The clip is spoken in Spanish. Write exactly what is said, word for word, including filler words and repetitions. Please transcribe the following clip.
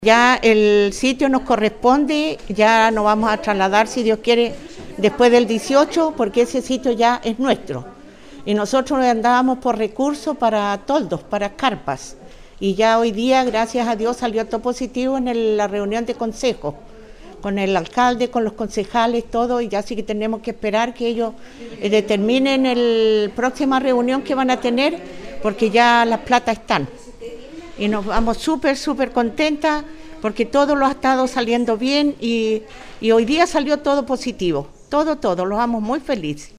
Ya el sitio nos corresponde, ya nos vamos a trasladar, si Dios quiere, después del dieciocho, porque ese sitio ya es nuestro. Y nosotros andábamos por recursos para toldos, para carpas. Y ya hoy día, gracias a Dios, salió todo positivo en el, la reunión de consejo, con el alcalde, con los concejales, todo, y ya sí que tenemos que esperar que ellos eh, determinen la próxima reunión que van a tener, porque ya las platas están. Y nos vamos súper, súper contentas porque todo lo ha estado saliendo bien y, y hoy día salió todo positivo, todo, todo, los vamos muy felices.